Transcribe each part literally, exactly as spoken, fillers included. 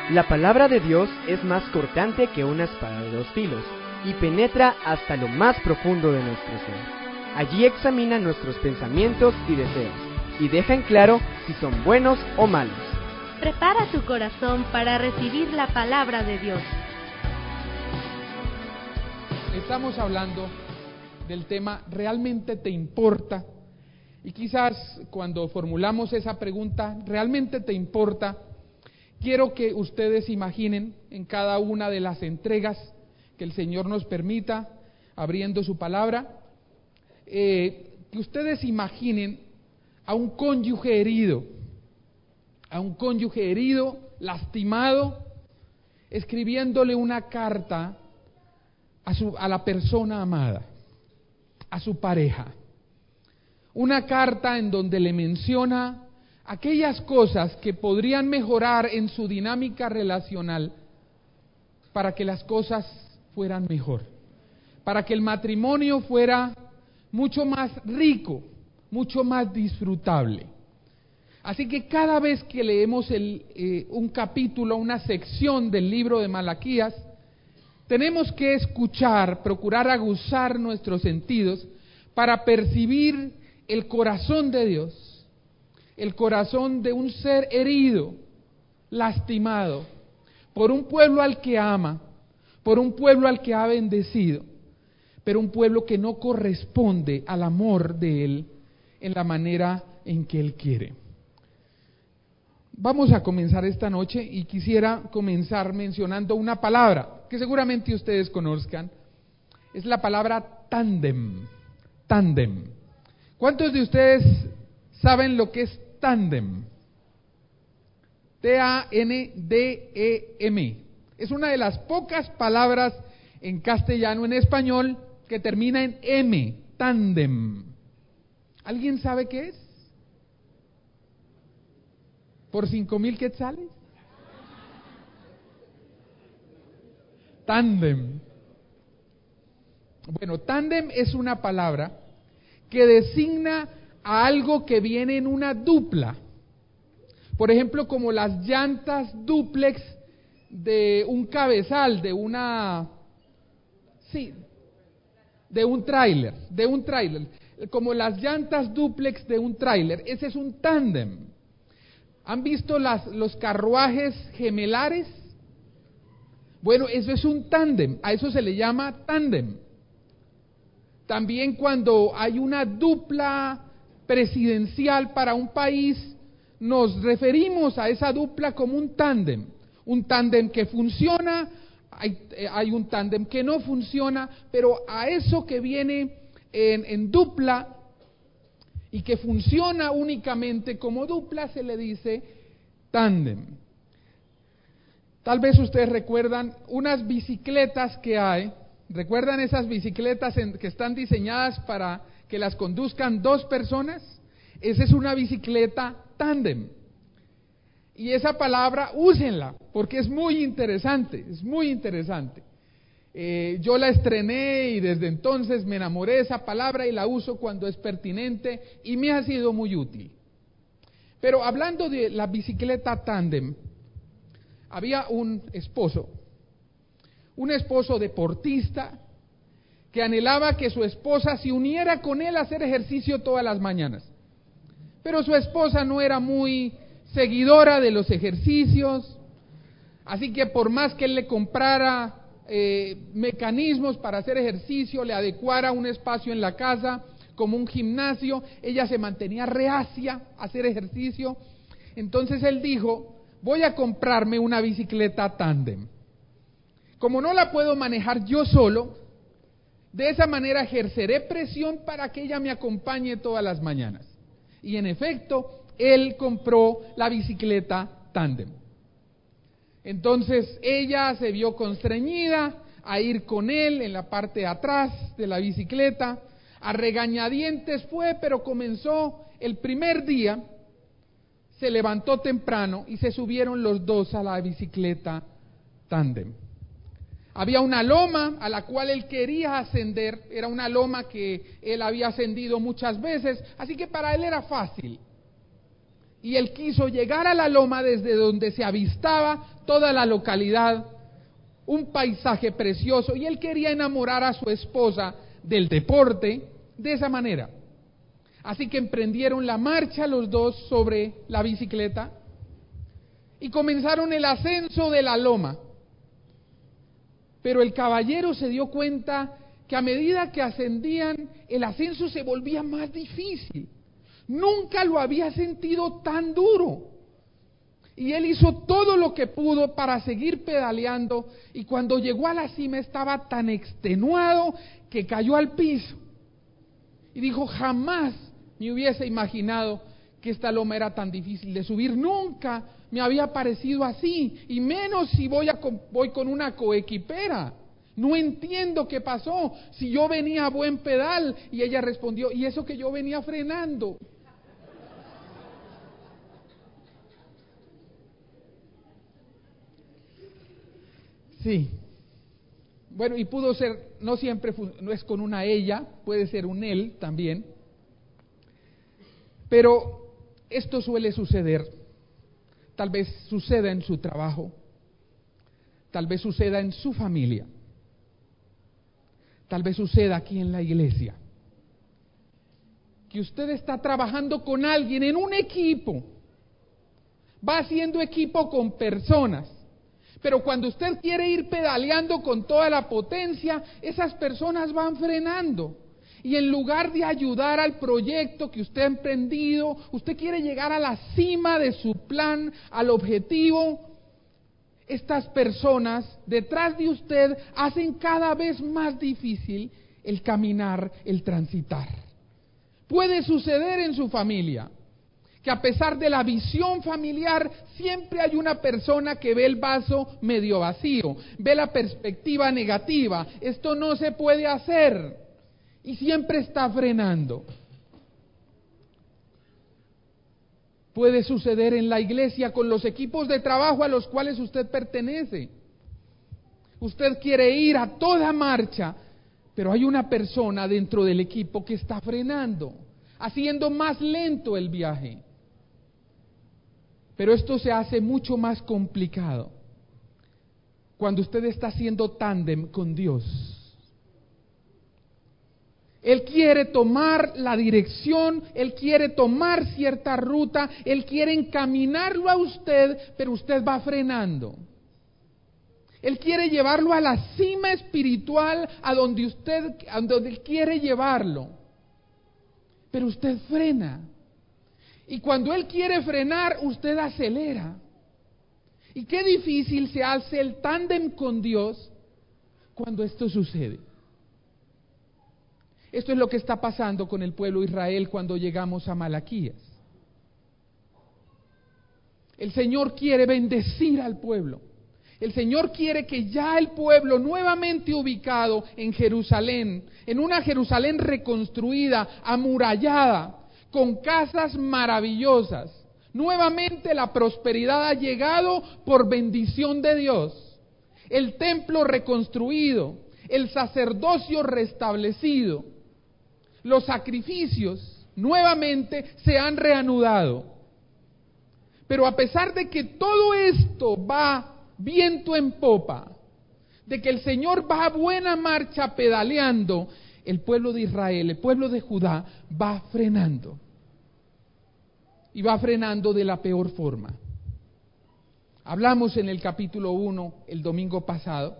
La palabra de Dios es más cortante que una espada de dos filos y penetra hasta lo más profundo de nuestro ser. Allí examina nuestros pensamientos y deseos y deja en claro si son buenos o malos. Prepara tu corazón para recibir la palabra de Dios. Estamos hablando del tema ¿realmente te importa? Y quizás cuando formulamos esa pregunta, ¿realmente te importa? Quiero que ustedes imaginen en cada una de las entregas que el Señor nos permita, abriendo su palabra, eh, que ustedes imaginen a un cónyuge herido, a un cónyuge herido, lastimado, escribiéndole una carta a, su, a la persona amada, a su pareja. Una carta en donde le menciona aquellas cosas que podrían mejorar en su dinámica relacional para que las cosas fueran mejor, para que el matrimonio fuera mucho más rico, mucho más disfrutable. Así que cada vez que leemos el, eh, un capítulo, una sección del libro de Malaquías, tenemos que escuchar, procurar aguzar nuestros sentidos para percibir el corazón de Dios, el corazón de un ser herido, lastimado, por un pueblo al que ama, por un pueblo al que ha bendecido, pero un pueblo que no corresponde al amor de Él en la manera en que Él quiere. Vamos a comenzar esta noche y quisiera comenzar mencionando una palabra que seguramente ustedes conozcan. Es la palabra tándem, tándem. ¿Cuántos de ustedes saben lo que es tándem? T A N D E M. Es una de las pocas palabras en castellano, en español, que termina en M, tándem. ¿Alguien sabe qué es? ¿Por cinco mil quetzales? Tándem. Bueno, tándem es una palabra que designa a algo que viene en una dupla. Por ejemplo, como las llantas dúplex de un cabezal, de una... Sí, de un tráiler, de un tráiler. Como las llantas dúplex de un tráiler. Ese es un tándem. ¿Han visto las, los carruajes gemelares? Bueno, eso es un tándem. A eso se le llama tándem. También cuando hay una dupla presidencial para un país, nos referimos a esa dupla como un tándem. Un tándem que funciona, hay, hay un tándem que no funciona, pero a eso que viene en, en dupla y que funciona únicamente como dupla se le dice tándem. Tal vez ustedes recuerdan unas bicicletas que hay. ¿Recuerdan esas bicicletas en, que están diseñadas para que las conduzcan dos personas? Esa es una bicicleta tándem. Y esa palabra, úsenla, porque es muy interesante, es muy interesante. Eh, yo la estrené y desde entonces me enamoré de esa palabra y la uso cuando es pertinente y me ha sido muy útil. Pero hablando de la bicicleta tándem, había un esposo, un esposo deportista que anhelaba que su esposa se uniera con él a hacer ejercicio todas las mañanas. Pero su esposa no era muy seguidora de los ejercicios, así que por más que él le comprara eh, mecanismos para hacer ejercicio, le adecuara un espacio en la casa como un gimnasio, ella se mantenía reacia a hacer ejercicio. Entonces él dijo: voy a comprarme una bicicleta tándem. Como no la puedo manejar yo solo, de esa manera ejerceré presión para que ella me acompañe todas las mañanas. Y en efecto, él compró la bicicleta tándem. Entonces ella se vio constreñida a ir con él en la parte de atrás de la bicicleta. A regañadientes fue, pero comenzó el primer día. Se levantó temprano y se subieron los dos a la bicicleta tándem. Había una loma a la cual él quería ascender, era una loma que él había ascendido muchas veces, así que para él era fácil. y él quiso llegar a la loma desde donde se avistaba toda la localidad, un paisaje precioso, y él quería enamorar a su esposa del deporte de esa manera. Así que emprendieron la marcha los dos sobre la bicicleta y comenzaron el ascenso de la loma. Pero el caballero se dio cuenta que a medida que ascendían, el ascenso se volvía más difícil. Nunca lo había sentido tan duro. Y él hizo todo lo que pudo para seguir pedaleando, y cuando llegó a la cima estaba tan extenuado que cayó al piso. Y dijo, jamás me hubiese imaginado que esta loma era tan difícil de subir. Nunca me había parecido así, y menos si voy, a, voy con una coequipera. No entiendo qué pasó, si yo venía a buen pedal. Y ella respondió, y eso que yo venía frenando. Sí. Bueno, y pudo ser, no siempre, no es con una ella, puede ser un él también. Pero esto suele suceder. Tal vez suceda en su trabajo, tal vez suceda en su familia, tal vez suceda aquí en la iglesia, que usted está trabajando con alguien en un equipo, va haciendo equipo con personas, pero cuando usted quiere ir pedaleando con toda la potencia, esas personas van frenando. Y en lugar de ayudar al proyecto que usted ha emprendido, usted quiere llegar a la cima de su plan, al objetivo. Estas personas detrás de usted hacen cada vez más difícil el caminar, el transitar. Puede suceder en su familia, que a pesar de la visión familiar, siempre hay una persona que ve el vaso medio vacío, ve la perspectiva negativa, esto no se puede hacer. Y siempre está frenando. Puede suceder en la iglesia con los equipos de trabajo a los cuales usted pertenece. Usted quiere ir a toda marcha, pero hay una persona dentro del equipo que está frenando, haciendo más lento el viaje. Pero esto se hace mucho más complicado cuando usted está haciendo tándem con Dios. Él quiere tomar la dirección, Él quiere tomar cierta ruta, Él quiere encaminarlo a usted, pero usted va frenando. Él quiere llevarlo a la cima espiritual, a donde usted, a donde Él quiere llevarlo, pero usted frena. Y cuando Él quiere frenar, usted acelera. Y qué difícil se hace el tándem con Dios cuando esto sucede. Esto es lo que está pasando con el pueblo de Israel cuando llegamos a Malaquías. El Señor quiere bendecir al pueblo. El Señor quiere que ya el pueblo nuevamente ubicado en Jerusalén, en una Jerusalén reconstruida, amurallada, con casas maravillosas. Nuevamente la prosperidad ha llegado por bendición de Dios. El templo reconstruido, el sacerdocio restablecido. Los sacrificios nuevamente se han reanudado. Pero a pesar de que todo esto va viento en popa, de que el Señor va a buena marcha pedaleando, el pueblo de Israel, el pueblo de Judá va frenando. Y va frenando de la peor forma. Hablamos en el capítulo uno el domingo pasado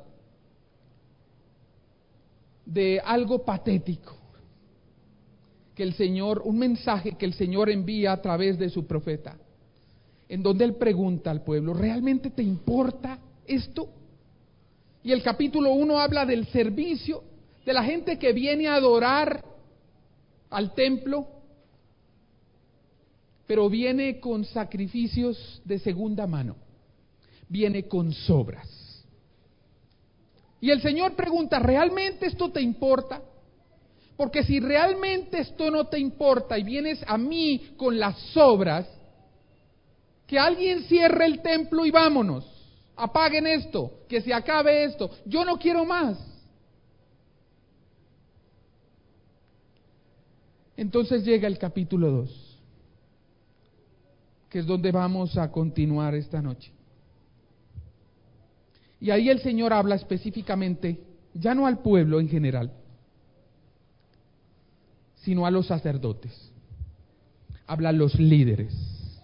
de algo patético que el Señor, un mensaje que el Señor envía a través de su profeta, en donde Él pregunta al pueblo, ¿realmente te importa esto? Y el capítulo uno habla del servicio, de la gente que viene a adorar al templo, pero viene con sacrificios de segunda mano, viene con sobras. Y el Señor pregunta, ¿realmente esto te importa? Porque si realmente esto no te importa y vienes a mí con las sobras, que alguien cierre el templo y vámonos, apaguen esto, que se acabe esto, yo no quiero más. Entonces llega el capítulo dos. que es donde vamos a continuar esta noche. Y ahí el Señor habla específicamente, ya no al pueblo en general, sino a los sacerdotes. Habla a los líderes.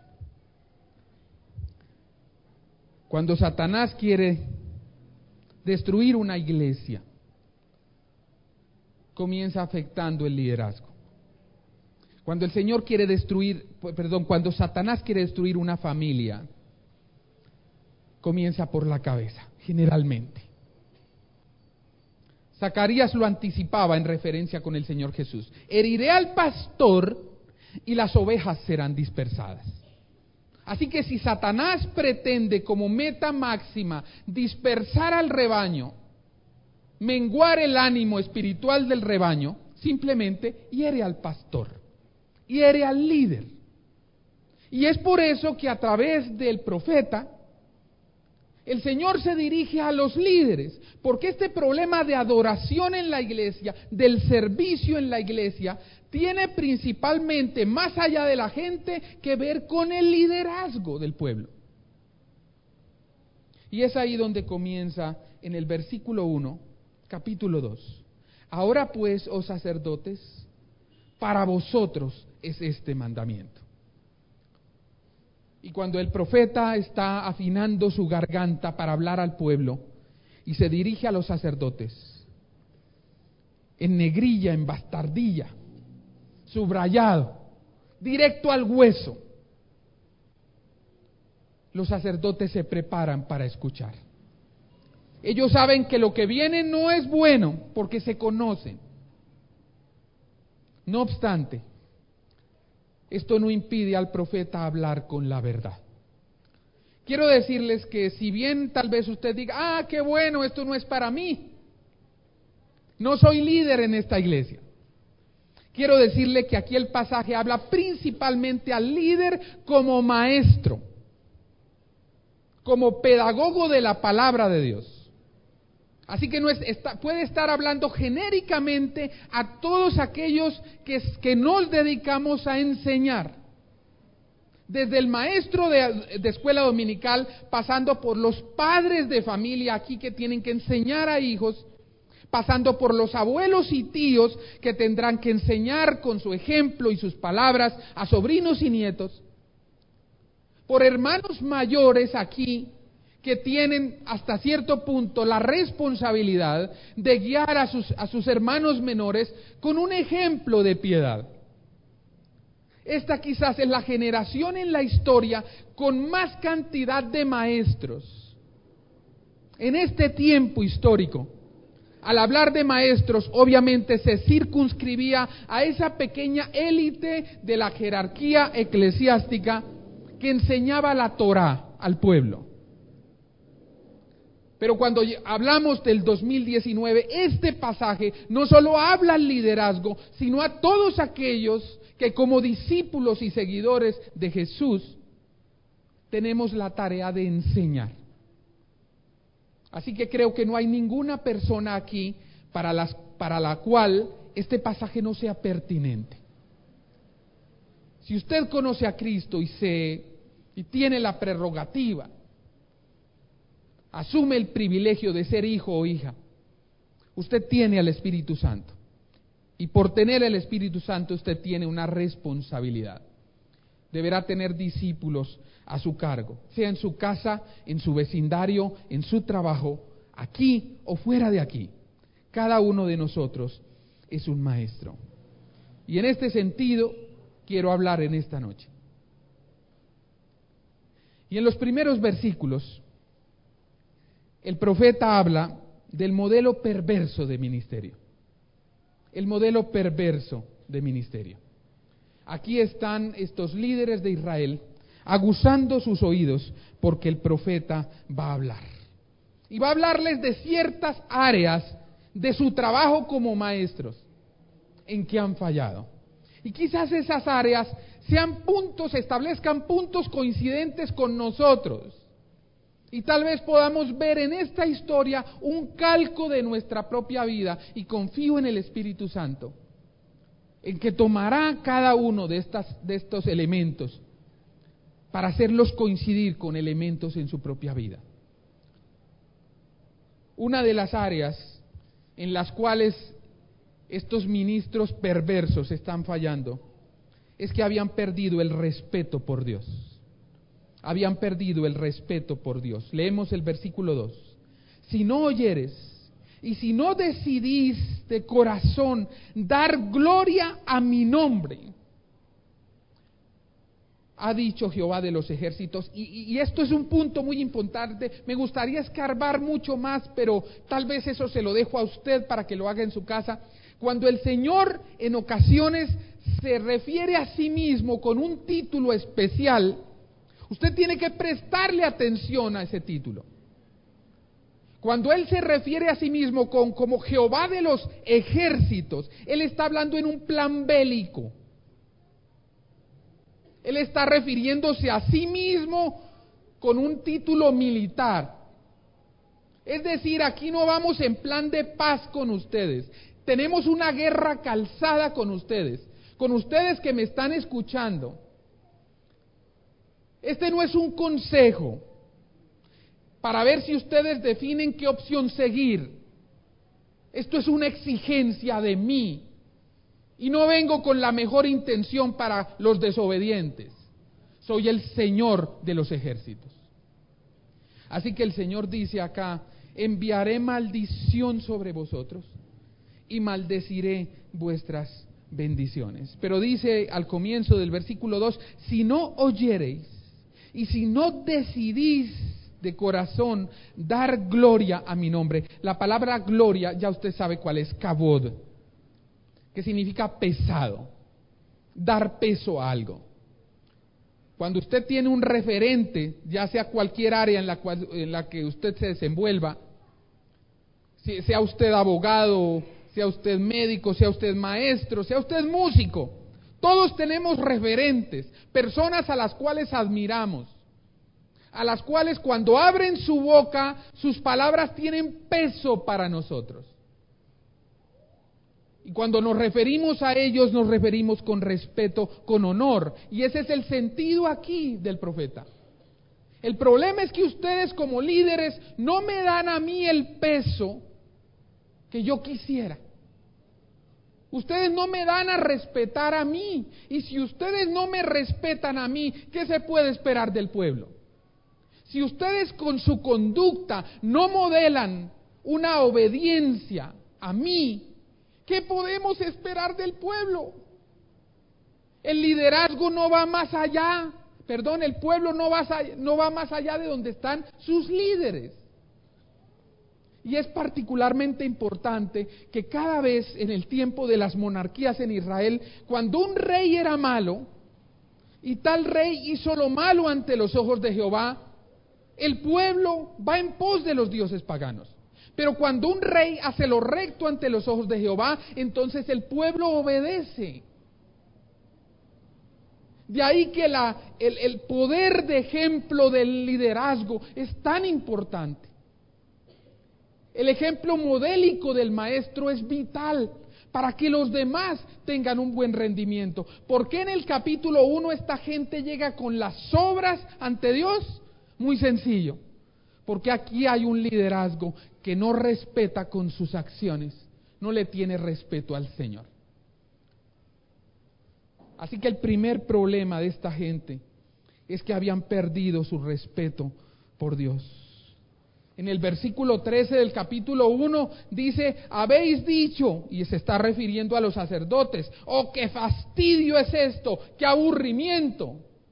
Cuando Satanás quiere destruir una iglesia, comienza afectando el liderazgo. Cuando el Señor quiere destruir, perdón, cuando Satanás quiere destruir una familia, comienza por la cabeza, generalmente. Zacarías lo anticipaba en referencia con el Señor Jesús. Heriré al pastor y las ovejas serán dispersadas. Así que si Satanás pretende como meta máxima dispersar al rebaño, menguar el ánimo espiritual del rebaño, simplemente hiere al pastor, hiere al líder. Y es por eso que a través del profeta, el Señor se dirige a los líderes, porque este problema de adoración en la iglesia, del servicio en la iglesia, tiene principalmente, más allá de la gente, que ver con el liderazgo del pueblo. Y es ahí donde comienza en el versículo uno, capítulo dos. Ahora pues, oh sacerdotes, para vosotros es este mandamiento. Y cuando el profeta está afinando su garganta para hablar al pueblo y se dirige a los sacerdotes, en negrilla, en bastardilla, subrayado, directo al hueso, los sacerdotes se preparan para escuchar. Ellos saben que lo que viene no es bueno porque se conocen. No obstante, esto no impide al profeta hablar con la verdad. Quiero decirles que si bien tal vez usted diga, ah, qué bueno, esto no es para mí, no soy líder en esta iglesia. Quiero decirle que aquí el pasaje habla principalmente al líder como maestro, como pedagogo de la palabra de Dios. Así que no es, está, puede estar hablando genéricamente a todos aquellos que, que nos dedicamos a enseñar. Desde el maestro de, de escuela dominical, pasando por los padres de familia aquí que tienen que enseñar a hijos, pasando por los abuelos y tíos que tendrán que enseñar con su ejemplo y sus palabras a sobrinos y nietos, por hermanos mayores aquí que tienen hasta cierto punto la responsabilidad de guiar a sus, a sus hermanos menores con un ejemplo de piedad. Esta quizás es la generación en la historia con más cantidad de maestros. En este tiempo histórico, al hablar de maestros, obviamente se circunscribía a esa pequeña élite de la jerarquía eclesiástica que enseñaba la Torá al pueblo. Pero cuando hablamos del dos mil diecinueve, este pasaje no solo habla al liderazgo, sino a todos aquellos que como discípulos y seguidores de Jesús tenemos la tarea de enseñar. Así que creo que no hay ninguna persona aquí para, las, para la cual este pasaje no sea pertinente. Si usted conoce a Cristo y, se, y tiene la prerrogativa, asume el privilegio de ser hijo o hija, usted tiene al Espíritu Santo. Y por tener el Espíritu Santo usted tiene una responsabilidad. Deberá tener discípulos a su cargo, sea en su casa, en su vecindario, en su trabajo, aquí o fuera de aquí. Cada uno de nosotros es un maestro. Y en este sentido quiero hablar en esta noche. Y en los primeros versículos, el profeta habla del modelo perverso de ministerio. El modelo perverso de ministerio. Aquí están estos líderes de Israel aguzando sus oídos porque el profeta va a hablar. Y va a hablarles de ciertas áreas de su trabajo como maestros en que han fallado. Y quizás esas áreas sean puntos, establezcan puntos coincidentes con nosotros. Y tal vez podamos ver en esta historia un calco de nuestra propia vida, y confío en el Espíritu Santo, en que tomará cada uno de, estas, de estos elementos para hacerlos coincidir con elementos en su propia vida. Una de las áreas en las cuales estos ministros perversos están fallando es que habían perdido el respeto por Dios. Habían perdido el respeto por Dios. Leemos el versículo dos. Si no oyeres y si no decidís de corazón dar gloria a mi nombre, ha dicho Jehová de los ejércitos, y, y esto es un punto muy importante. Me gustaría escarbar mucho más, pero tal vez eso se lo dejo a usted para que lo haga en su casa. Cuando el Señor en ocasiones se refiere a sí mismo con un título especial, usted tiene que prestarle atención a ese título. Cuando Él se refiere a sí mismo con, como Jehová de los ejércitos, Él está hablando en un plan bélico. Él está refiriéndose a sí mismo con un título militar. Es decir, aquí no vamos en plan de paz con ustedes. Tenemos una guerra calzada con ustedes, con ustedes que me están escuchando. Este no es un consejo para ver si ustedes definen qué opción seguir. Esto es una exigencia de mí. Y no vengo con la mejor intención para los desobedientes. Soy el Señor de los ejércitos. Así que el Señor dice acá: enviaré maldición sobre vosotros y maldeciré vuestras bendiciones. Pero dice al comienzo del versículo dos: si no oyereis y si no decidís de corazón dar gloria a mi nombre. La palabra gloria, ya usted sabe cuál es, kabod, que significa pesado, dar peso a algo. Cuando usted tiene un referente, ya sea cualquier área en la cual, en la que usted se desenvuelva, sea usted abogado, sea usted médico, sea usted maestro, sea usted músico, todos tenemos referentes, personas a las cuales admiramos, a las cuales cuando abren su boca, sus palabras tienen peso para nosotros. Y cuando nos referimos a ellos, nos referimos con respeto, con honor. Y ese es el sentido aquí del profeta. El problema es que ustedes como líderes no me dan a mí el peso que yo quisiera. Ustedes no me dan a respetar a mí. Y si ustedes no me respetan a mí, ¿qué se puede esperar del pueblo? Si ustedes con su conducta no modelan una obediencia a mí, ¿qué podemos esperar del pueblo? El liderazgo no va más allá, perdón, el pueblo no va, no va más allá de donde están sus líderes. Y es particularmente importante que cada vez en el tiempo de las monarquías en Israel, cuando un rey era malo, y tal rey hizo lo malo ante los ojos de Jehová, el pueblo va en pos de los dioses paganos. Pero cuando un rey hace lo recto ante los ojos de Jehová, entonces el pueblo obedece. De ahí que la, el, el poder de ejemplo del liderazgo es tan importante. El ejemplo modélico del maestro es vital para que los demás tengan un buen rendimiento. ¿Por qué en el capítulo uno esta gente llega con las obras ante Dios? Muy sencillo. Porque aquí hay un liderazgo que no respeta con sus acciones, no le tiene respeto al Señor. Así que el primer problema de esta gente es que habían perdido su respeto por Dios. En el versículo trece del capítulo uno dice: habéis dicho, y se está refiriendo a los sacerdotes, oh, qué fastidio es esto, qué aburrimiento.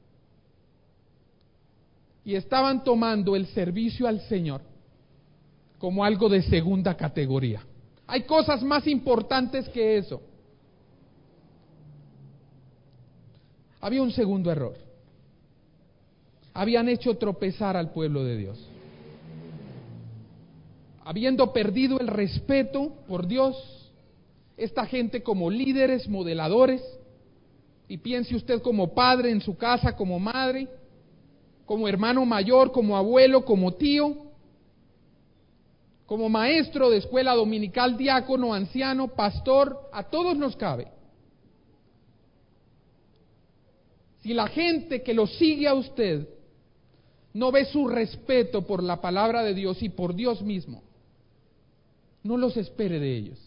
Y estaban tomando el servicio al Señor como algo de segunda categoría. Hay cosas más importantes que eso. Había un segundo error. Habían hecho tropezar al pueblo de Dios. Habiendo perdido el respeto por Dios, esta gente como líderes, modeladores, y piense usted como padre en su casa, como madre, como hermano mayor, como abuelo, como tío, como maestro de escuela dominical, diácono, anciano, pastor, a todos nos cabe. si la gente que lo sigue a usted no ve su respeto por la palabra de Dios y por Dios mismo, no los espere de ellos.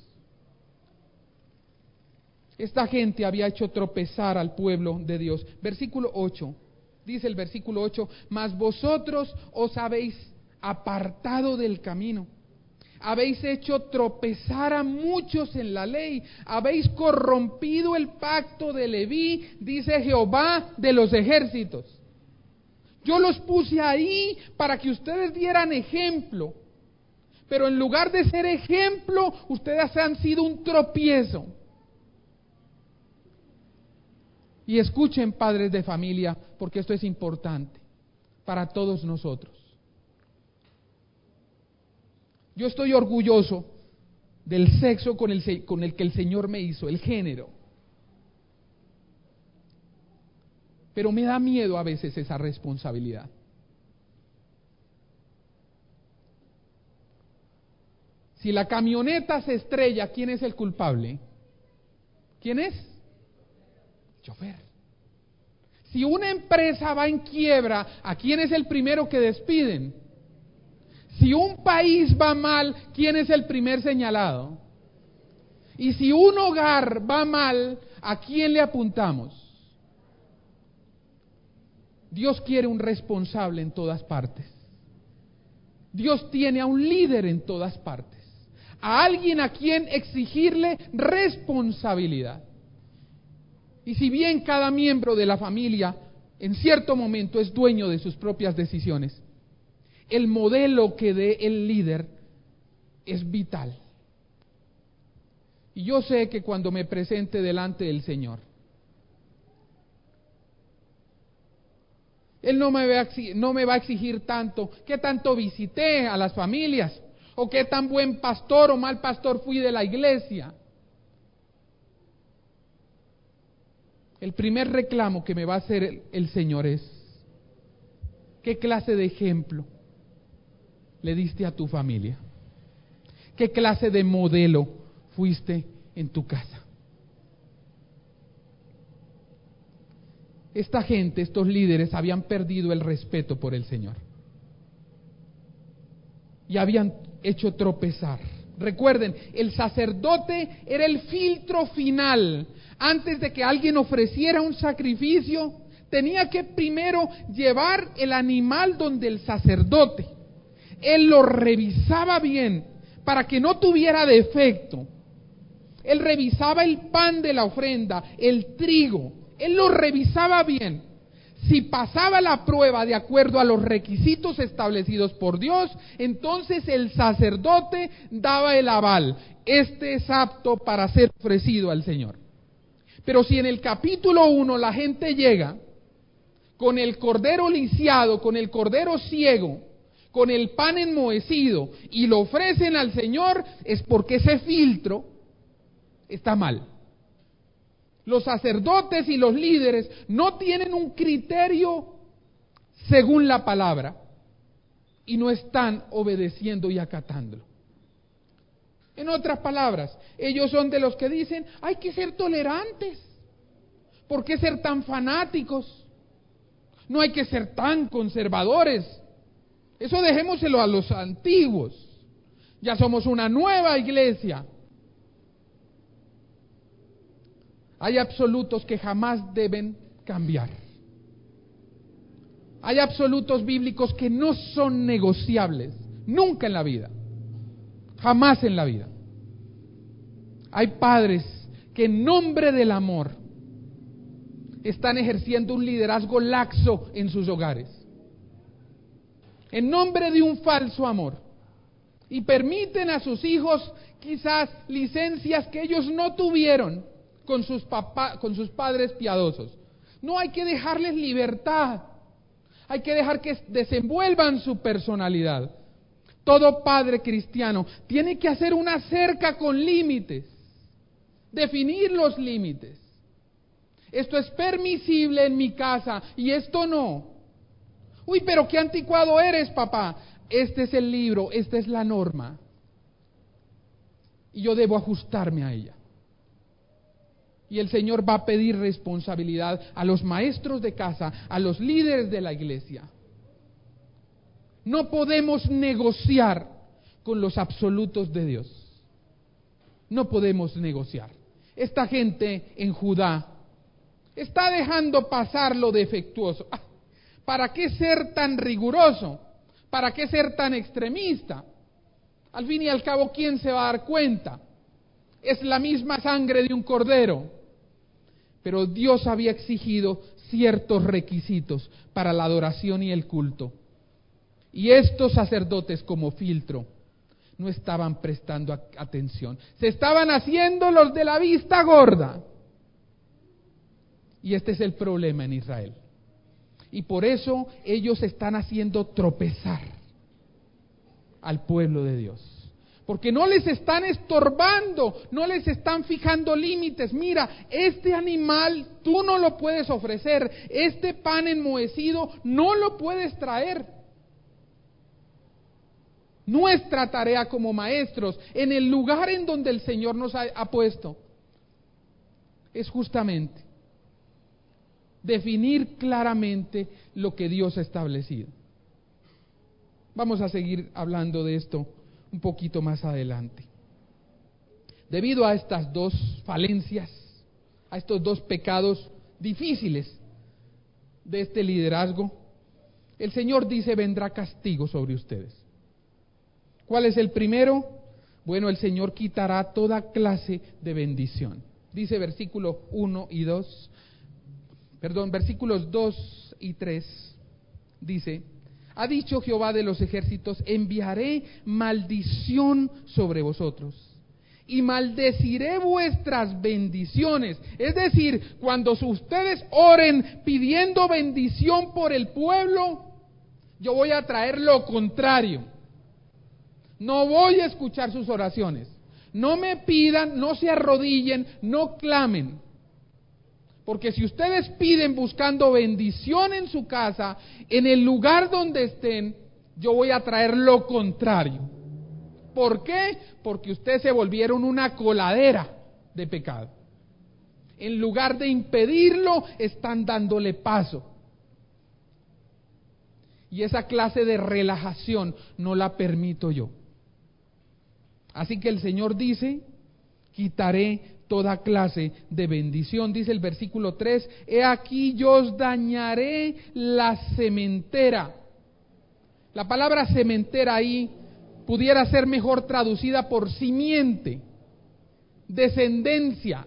Esta gente había hecho tropezar al pueblo de Dios. Versículo ocho, dice el versículo ocho, mas vosotros os habéis apartado del camino, habéis hecho tropezar a muchos en la ley, habéis corrompido el pacto de Leví, dice Jehová de los ejércitos. Yo los puse ahí para que ustedes dieran ejemplo, pero en lugar de ser ejemplo, ustedes han sido un tropiezo. Y escuchen, padres de familia, porque esto es importante para todos nosotros. Yo estoy orgulloso del sexo con el, con el que el Señor me hizo, el género. Pero me da miedo a veces esa responsabilidad. Si la camioneta se estrella, ¿quién es el culpable? ¿Quién es? Chofer. Si una empresa va en quiebra, ¿a quién es el primero que despiden? Si un país va mal, ¿quién es el primer señalado? Y si un hogar va mal, ¿a quién le apuntamos? Dios quiere un responsable en todas partes. Dios tiene a un líder en todas partes, a alguien a quien exigirle responsabilidad. Y si bien cada miembro de la familia en cierto momento es dueño de sus propias decisiones, el modelo que dé el líder es vital. Y yo sé que cuando me presente delante del Señor, Él no me va a exigir, no me va a exigir tanto, qué tanto visité a las familias, o qué tan buen pastor o mal pastor fui de la iglesia. El primer reclamo que me va a hacer el, el Señor es, ¿qué clase de ejemplo le diste a tu familia? ¿Qué clase de modelo fuiste en tu casa? Esta gente, estos líderes, habían perdido el respeto por el Señor y habían hecho tropezar. Recuerden, el sacerdote era el filtro final. Antes de que alguien ofreciera un sacrificio, tenía que primero llevar el animal donde el sacerdote. Él lo revisaba bien para que no tuviera defecto. Él revisaba el pan de la ofrenda, el trigo. Él lo revisaba bien. Si pasaba la prueba de acuerdo a los requisitos establecidos por Dios, entonces el sacerdote daba el aval. Este es apto para ser ofrecido al Señor. Pero si en el capítulo uno la gente llega con el cordero lisiado, con el cordero ciego, con el pan enmohecido y lo ofrecen al Señor, es porque ese filtro está mal. Los sacerdotes y los líderes no tienen un criterio según la palabra y no están obedeciendo y acatándolo. En otras palabras, ellos son de los que dicen, hay que ser tolerantes. ¿Por qué ser tan fanáticos? No hay que ser tan conservadores. Eso dejémoselo a los antiguos. Ya somos una nueva iglesia. Hay absolutos que jamás deben cambiar. Hay absolutos bíblicos que no son negociables, nunca en la vida, jamás en la vida. Hay padres que en nombre del amor están ejerciendo un liderazgo laxo en sus hogares, en nombre de un falso amor, y permiten a sus hijos quizás licencias que ellos no tuvieron con sus papás, con sus padres piadosos. No, hay que dejarles libertad. Hay que dejar que desenvuelvan su personalidad. Todo padre cristiano tiene que hacer una cerca con límites, definir los límites. Esto es permisible en mi casa y esto no. Uy, pero qué anticuado eres, papá. Este es el libro, esta es la norma. Y yo debo ajustarme a ella. Y el Señor va a pedir responsabilidad a los maestros de casa, a los líderes de la iglesia. No podemos negociar con los absolutos de Dios. No podemos negociar. Esta gente en Judá está dejando pasar lo defectuoso. ¿Para qué ser tan riguroso? ¿Para qué ser tan extremista? Al fin y al cabo, ¿quién se va a dar cuenta? Es la misma sangre de un cordero. Pero Dios había exigido ciertos requisitos para la adoración y el culto. Y estos sacerdotes, como filtro, no estaban prestando atención. Se estaban haciendo los de la vista gorda. Y este es el problema en Israel. Y por eso ellos están haciendo tropezar al pueblo de Dios. Porque no les están estorbando, no les están fijando límites. Mira, este animal tú no lo puedes ofrecer, este pan enmohecido no lo puedes traer. Nuestra tarea como maestros, en el lugar en donde el Señor nos ha, ha puesto, es justamente definir claramente lo que Dios ha establecido. Vamos a seguir hablando de esto un poquito más adelante. Debido a estas dos falencias, a estos dos pecados difíciles de este liderazgo, el Señor dice: vendrá castigo sobre ustedes. ¿Cuál es el primero? Bueno, el Señor quitará toda clase de bendición. Dice versículo uno y dos, perdón, versículos dos y tres, dice: ha dicho Jehová de los ejércitos, enviaré maldición sobre vosotros y maldeciré vuestras bendiciones. Es decir, cuando ustedes oren pidiendo bendición por el pueblo, yo voy a traer lo contrario. No voy a escuchar sus oraciones. No me pidan, no se arrodillen, no clamen. Porque si ustedes piden buscando bendición en su casa, en el lugar donde estén, yo voy a traer lo contrario. ¿Por qué? Porque ustedes se volvieron una coladera de pecado. En lugar de impedirlo, están dándole paso. Y esa clase de relajación no la permito yo. Así que el Señor dice: quitaré toda clase de bendición. Dice el versículo tres: he aquí yo os dañaré la sementera. La palabra sementera ahí pudiera ser mejor traducida por simiente, descendencia.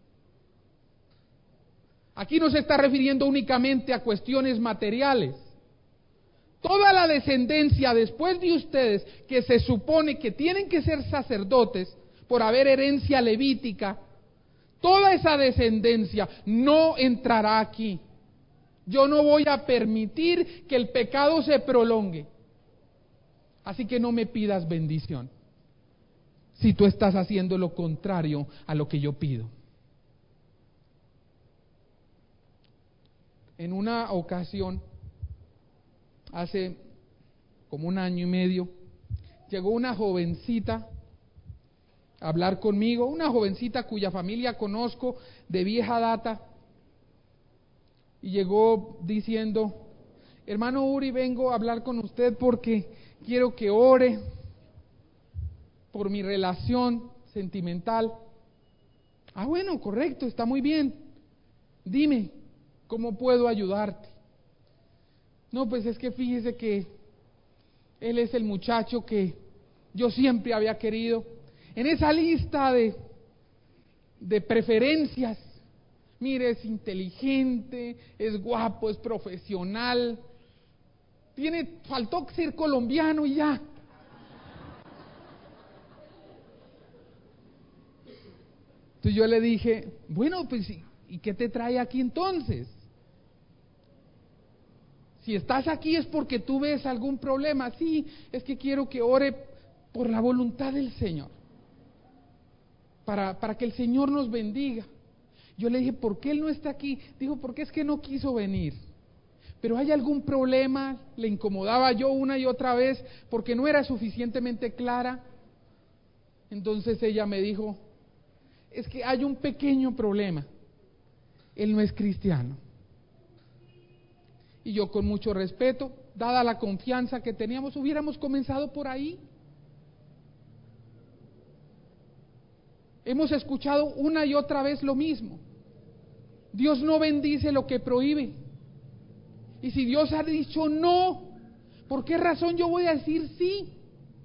Aquí no se está refiriendo únicamente a cuestiones materiales. Toda la descendencia después de ustedes, que se supone que tienen que ser sacerdotes por haber herencia levítica, toda esa descendencia no entrará aquí. Yo no voy a permitir que el pecado se prolongue. Así que no me pidas bendición si tú estás haciendo lo contrario a lo que yo pido. En una ocasión, hace como un año y medio, llegó una jovencita a hablar conmigo, una jovencita cuya familia conozco de vieja data, y llegó diciendo: hermano Uri, vengo a hablar con usted porque quiero que ore por mi relación sentimental. Ah, bueno, correcto, está muy bien. Dime, ¿cómo puedo ayudarte? No, pues es que fíjese que él es el muchacho que yo siempre había querido. En esa lista de, de preferencias, mire, es inteligente, es guapo, es profesional, tiene, faltó ser colombiano y ya. Entonces yo le dije: bueno, pues ¿y qué te trae aquí entonces? Si estás aquí es porque tú ves algún problema. Sí, es que quiero que ore por la voluntad del Señor, para, para que el Señor nos bendiga. Yo le dije: ¿por qué él no está aquí? Dijo: porque es que no quiso venir. Pero ¿hay algún problema? Le incomodaba yo una y otra vez porque no era suficientemente clara. Entonces ella me dijo: es que hay un pequeño problema. él no es cristiano. Y yo, con mucho respeto, dada la confianza que teníamos, hubiéramos comenzado por ahí. Hemos escuchado una y otra vez lo mismo. Dios no bendice lo que prohíbe. Y si Dios ha dicho no, ¿por qué razón yo voy a decir sí?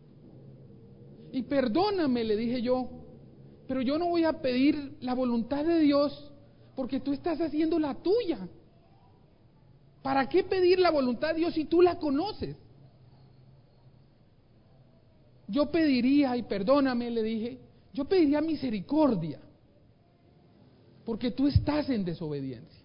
Y perdóname, le dije yo, pero yo no voy a pedir la voluntad de Dios porque tú estás haciendo la tuya. ¿Para qué pedir la voluntad de Dios si tú la conoces? Yo pediría, y perdóname, le dije, yo pediría misericordia, porque tú estás en desobediencia.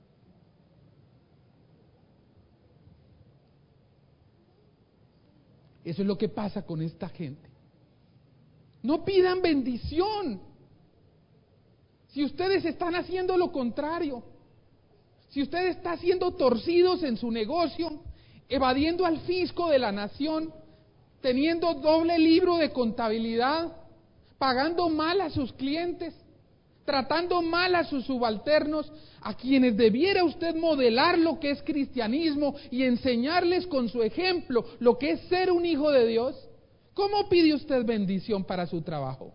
Eso es lo que pasa con esta gente. No pidan bendición si ustedes están haciendo lo contrario. Si usted está haciendo torcidos en su negocio, evadiendo al fisco de la nación, teniendo doble libro de contabilidad, pagando mal a sus clientes, tratando mal a sus subalternos, a quienes debiera usted modelar lo que es cristianismo y enseñarles con su ejemplo lo que es ser un hijo de Dios, ¿cómo pide usted bendición para su trabajo?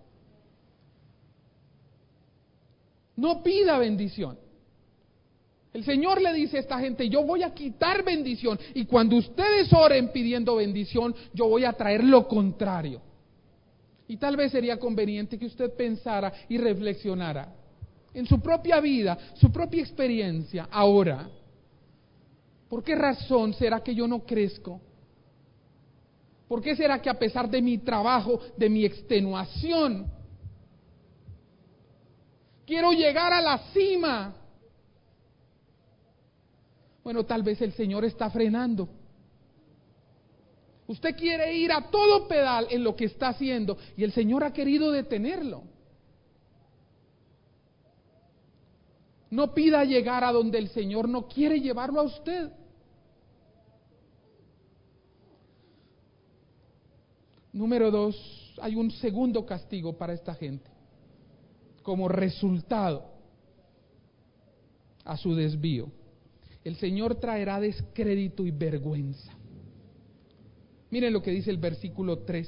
No pida bendición. El Señor le dice a esta gente, yo voy a quitar bendición, y cuando ustedes oren pidiendo bendición, yo voy a traer lo contrario. Y tal vez sería conveniente que usted pensara y reflexionara en su propia vida, su propia experiencia. Ahora, ¿por qué razón será que yo no crezco? ¿Por qué será que a pesar de mi trabajo, de mi extenuación, quiero llegar a la cima? Bueno, tal vez el Señor está frenando. Usted quiere ir a todo pedal en lo que está haciendo y el Señor ha querido detenerlo. No pida llegar a donde el Señor no quiere llevarlo a usted. Número dos, hay un segundo castigo para esta gente, como resultado a su desvío. El Señor traerá descrédito y vergüenza. Miren lo que dice el versículo tres.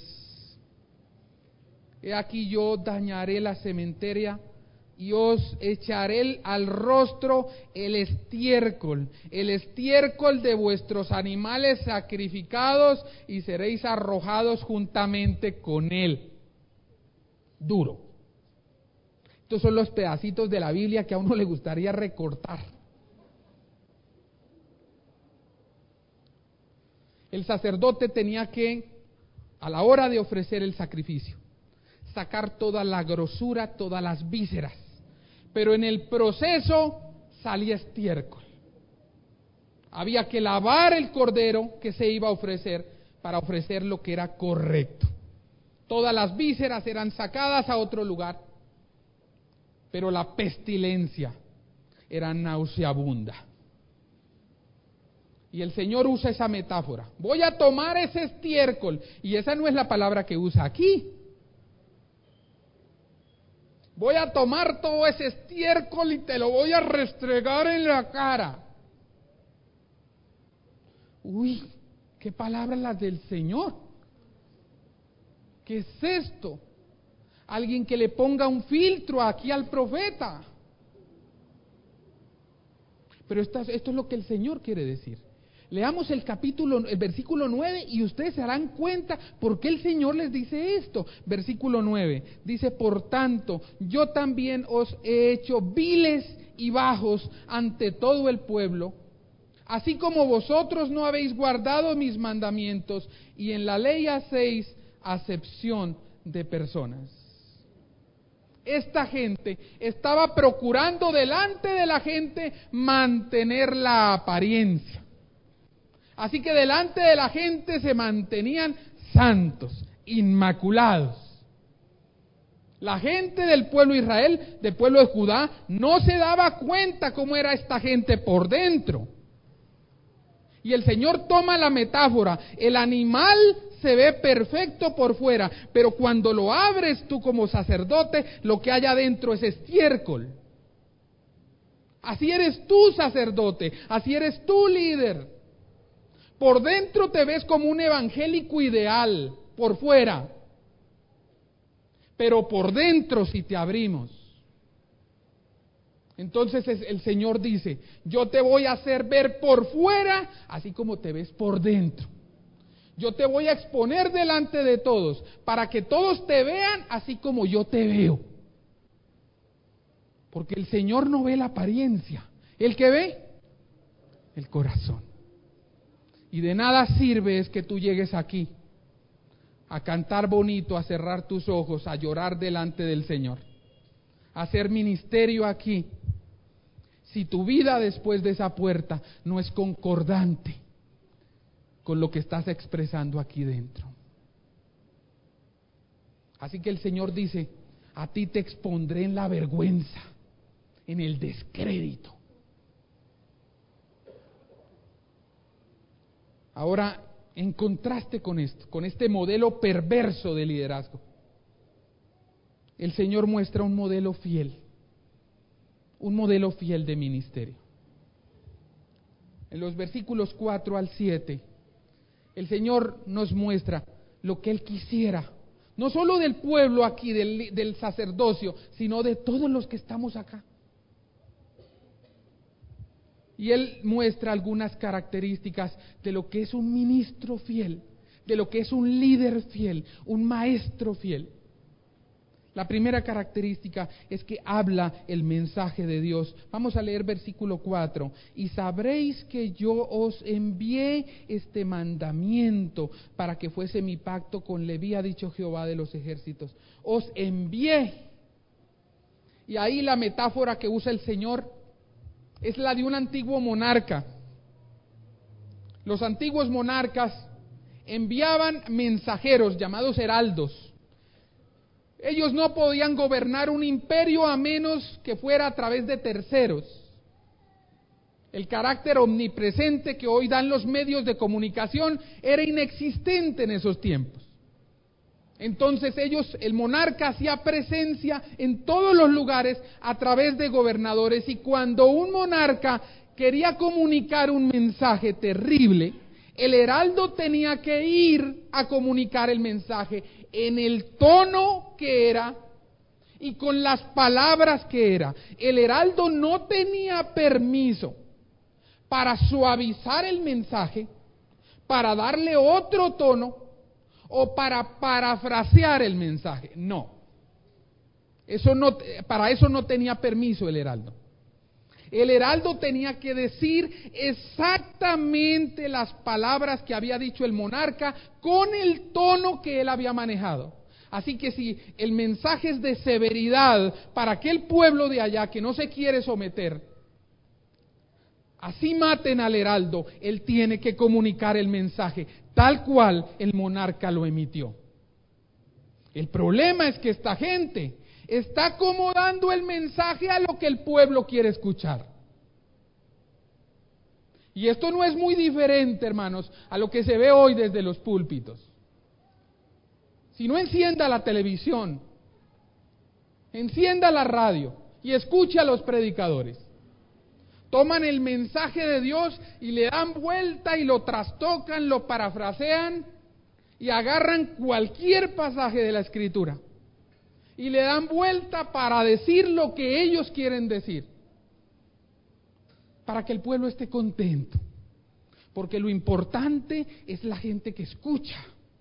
He aquí yo dañaré la cementera y os echaré al rostro el estiércol, el estiércol de vuestros animales sacrificados, y seréis arrojados juntamente con él. Duro. Estos son los pedacitos de la Biblia que a uno le gustaría recortar. El sacerdote tenía que, a la hora de ofrecer el sacrificio, sacar toda la grosura, todas las vísceras, pero en el proceso salía estiércol. Había que lavar el cordero que se iba a ofrecer para ofrecer lo que era correcto. Todas las vísceras eran sacadas a otro lugar, pero la pestilencia era nauseabunda. Y el Señor usa esa metáfora. Voy a tomar ese estiércol, y esa no es la palabra que usa aquí. Voy a tomar todo ese estiércol y te lo voy a restregar en la cara. Uy, qué palabras las del Señor. ¿Qué es esto? Alguien que le ponga un filtro aquí al profeta. Pero esto, esto es lo que el Señor quiere decir. Leamos el capítulo, el versículo nueve, y ustedes se darán cuenta por qué el Señor les dice esto. Versículo nueve, dice: por tanto, yo también os he hecho viles y bajos ante todo el pueblo, así como vosotros no habéis guardado mis mandamientos, y en la ley hacéis acepción de personas. Esta gente estaba procurando delante de la gente mantener la apariencia. Así que delante de la gente se mantenían santos, inmaculados. La gente del pueblo de Israel, del pueblo de Judá, no se daba cuenta cómo era esta gente por dentro. Y el Señor toma la metáfora: el animal se ve perfecto por fuera, pero cuando lo abres tú como sacerdote, lo que hay adentro es estiércol. Así eres tú, sacerdote, así eres tú, líder. Por dentro te ves como un evangélico ideal, por fuera. Pero por dentro si te abrimos. Entonces el Señor dice, yo te voy a hacer ver por fuera, así como te ves por dentro. Yo te voy a exponer delante de todos, para que todos te vean así como yo te veo. Porque el Señor no ve la apariencia, el que ve, el corazón. Y de nada sirve es que tú llegues aquí, a cantar bonito, a cerrar tus ojos, a llorar delante del Señor, a hacer ministerio aquí, si tu vida después de esa puerta no es concordante con lo que estás expresando aquí dentro. Así que el Señor dice, a ti te expondré en la vergüenza, en el descrédito. Ahora, en contraste con esto, con este modelo perverso de liderazgo, el Señor muestra un modelo fiel, un modelo fiel de ministerio. En los versículos cuatro al siete, el Señor nos muestra lo que Él quisiera, no solo del pueblo aquí, del, del sacerdocio, sino de todos los que estamos acá. Y Él muestra algunas características de lo que es un ministro fiel, de lo que es un líder fiel, un maestro fiel. La primera característica es que habla el mensaje de Dios. Vamos a leer versículo cuatro. Y sabréis que yo os envié este mandamiento para que fuese mi pacto con Leví, ha dicho Jehová de los ejércitos. Os envié. Y ahí la metáfora que usa el Señor es la de un antiguo monarca. Los antiguos monarcas enviaban mensajeros llamados heraldos. Ellos no podían gobernar un imperio a menos que fuera a través de terceros. El carácter omnipresente que hoy dan los medios de comunicación era inexistente en esos tiempos. Entonces ellos, el monarca hacía presencia en todos los lugares a través de gobernadores, y cuando un monarca quería comunicar un mensaje terrible, el heraldo tenía que ir a comunicar el mensaje en el tono que era y con las palabras que era. El heraldo no tenía permiso para suavizar el mensaje, para darle otro tono o para parafrasear el mensaje. No. Eso no, para eso no tenía permiso el heraldo. El heraldo tenía que decir exactamente las palabras que había dicho el monarca con el tono que él había manejado. Así que si el mensaje es de severidad para aquel pueblo de allá que no se quiere someter, así maten al heraldo, él tiene que comunicar el mensaje tal cual el monarca lo emitió. El problema es que esta gente está acomodando el mensaje a lo que el pueblo quiere escuchar. Y esto no es muy diferente, hermanos, a lo que se ve hoy desde los púlpitos. Si no, encienda la televisión, encienda la radio y escuche a los predicadores. Toman el mensaje de Dios y le dan vuelta y lo trastocan, lo parafrasean y agarran cualquier pasaje de la Escritura y le dan vuelta para decir lo que ellos quieren decir, para que el pueblo esté contento, porque lo importante es la gente que escucha.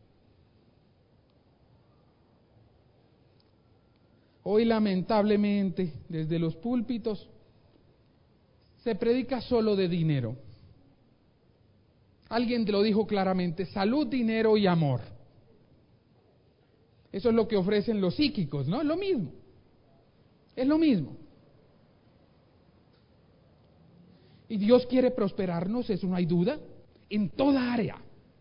Hoy, lamentablemente, desde los púlpitos se predica solo de dinero. Alguien lo dijo claramente: salud, dinero y amor. Eso es lo que ofrecen los psíquicos, ¿no? Es lo mismo. Es lo mismo. Y Dios quiere prosperarnos, eso no hay duda, en toda área.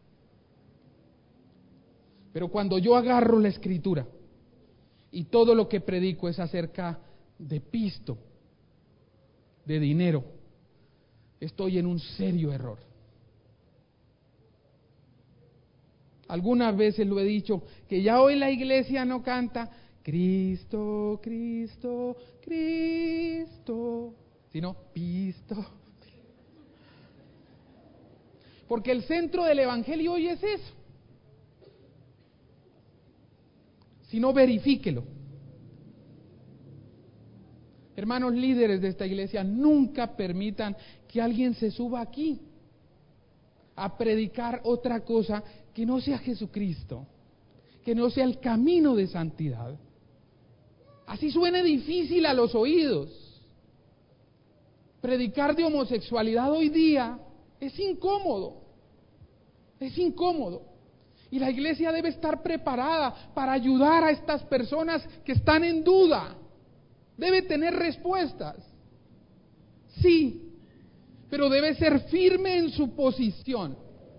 Pero cuando yo agarro la Escritura y todo lo que predico es acerca de pisto, de dinero, estoy en un serio error. Algunas veces lo he dicho, que ya hoy la iglesia no canta Cristo, Cristo, Cristo, sino visto. Porque el centro del Evangelio hoy es eso. Si no, verifíquelo. Hermanos líderes de esta iglesia, nunca permitan que alguien se suba aquí a predicar otra cosa que no sea Jesucristo, que no sea el camino de santidad. Así suene difícil a los oídos. Predicar de homosexualidad hoy día es incómodo, es incómodo. Y la iglesia debe estar preparada para ayudar a estas personas que están en duda. Debe tener respuestas. Sí, pero debe ser firme en su posición.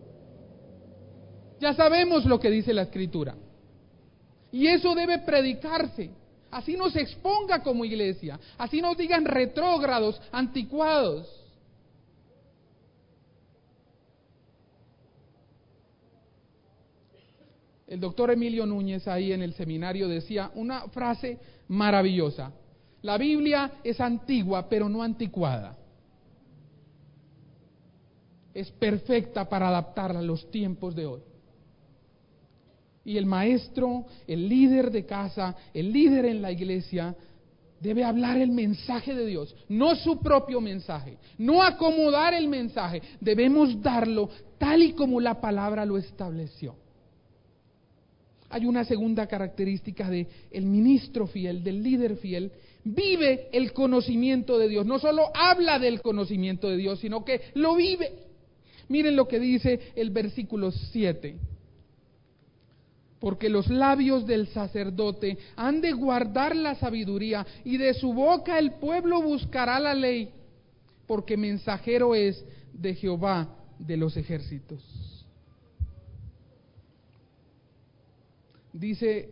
Ya sabemos lo que dice la Escritura. Y eso debe predicarse. Así nos exponga como iglesia. Así nos digan retrógrados, anticuados. El doctor Emilio Núñez ahí en el seminario decía una frase maravillosa. La Biblia es antigua, pero no anticuada. Es perfecta para adaptarla a los tiempos de hoy. Y el maestro, el líder de casa, el líder en la iglesia, debe hablar el mensaje de Dios, no su propio mensaje, no acomodar el mensaje. Debemos darlo tal y como la palabra lo estableció. Hay una segunda característica de el ministro fiel, del líder fiel. Vive el conocimiento de Dios. No solo habla del conocimiento de Dios, sino que lo vive. Miren lo que dice el versículo siete. Porque los labios del sacerdote han de guardar la sabiduría, y de su boca el pueblo buscará la ley, porque mensajero es de Jehová de los ejércitos. Dice,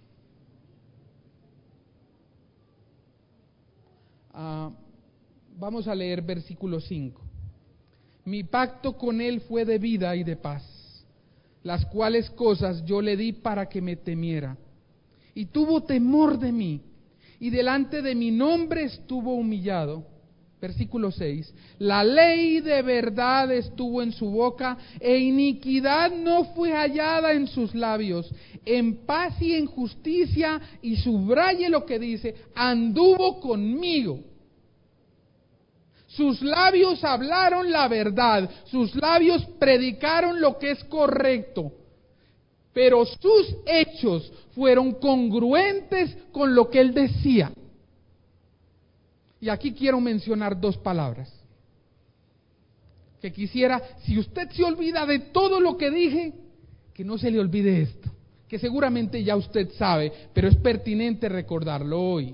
uh, vamos a leer versículo cinco. Mi pacto con él fue de vida y de paz, las cuales cosas yo le di para que me temiera. Y tuvo temor de mí, y delante de mi nombre estuvo humillado. Versículo seis. La ley de verdad estuvo en su boca, e iniquidad no fue hallada en sus labios. En paz y en justicia, y subraye lo que dice, anduvo conmigo. Sus labios hablaron la verdad, sus labios predicaron lo que es correcto, pero sus hechos fueron congruentes con lo que él decía. Y aquí quiero mencionar dos palabras que quisiera, si usted se olvida de todo lo que dije, que no se le olvide esto, que seguramente ya usted sabe, pero es pertinente recordarlo hoy.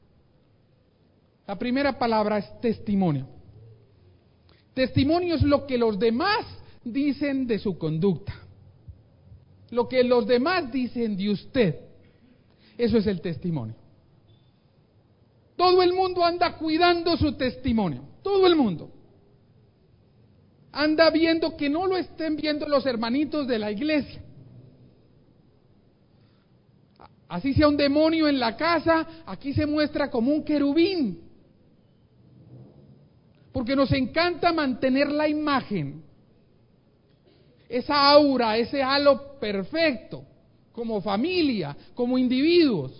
La primera palabra es testimonio. Testimonio es lo que los demás dicen de su conducta, lo que los demás dicen de usted. Eso es el testimonio. Todo el mundo anda cuidando su testimonio, todo el mundo. Anda viendo que no lo estén viendo los hermanitos de la iglesia. Así sea un demonio en la casa, aquí se muestra como un querubín. Porque nos encanta mantener la imagen, esa aura, ese halo perfecto, como familia, como individuos.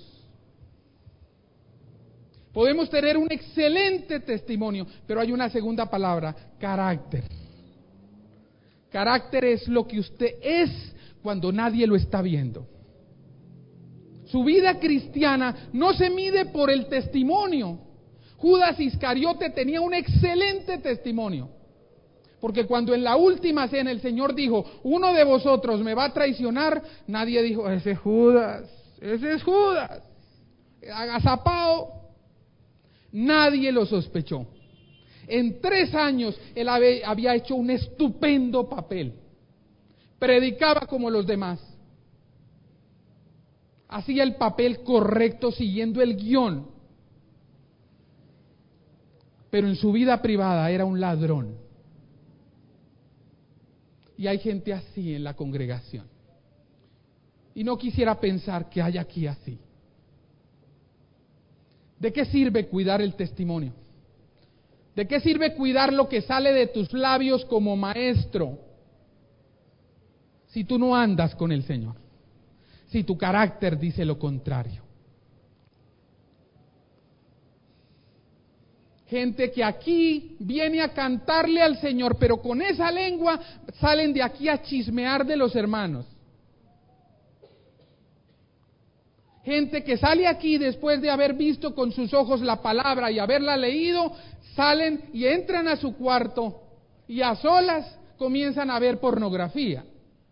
Podemos tener un excelente testimonio, pero hay una segunda palabra, carácter. Carácter es lo que usted es cuando nadie lo está viendo. Su vida cristiana no se mide por el testimonio. Judas Iscariote tenía un excelente testimonio, porque cuando en la última cena el Señor dijo, uno de vosotros me va a traicionar, nadie dijo, ese es Judas, ese es Judas, agazapado. Nadie lo sospechó. En tres años él había hecho un estupendo papel. Predicaba como los demás. Hacía el papel correcto siguiendo el guión. Pero en su vida privada era un ladrón. Y hay gente así en la congregación. Y no quisiera pensar que hay aquí así. ¿De qué sirve cuidar el testimonio? ¿De qué sirve cuidar lo que sale de tus labios como maestro si tú no andas con el Señor? Si tu carácter dice lo contrario. Gente que aquí viene a cantarle al Señor, pero con esa lengua salen de aquí a chismear de los hermanos. Gente que sale aquí después de haber visto con sus ojos la palabra y haberla leído, salen y entran a su cuarto y a solas comienzan a ver pornografía.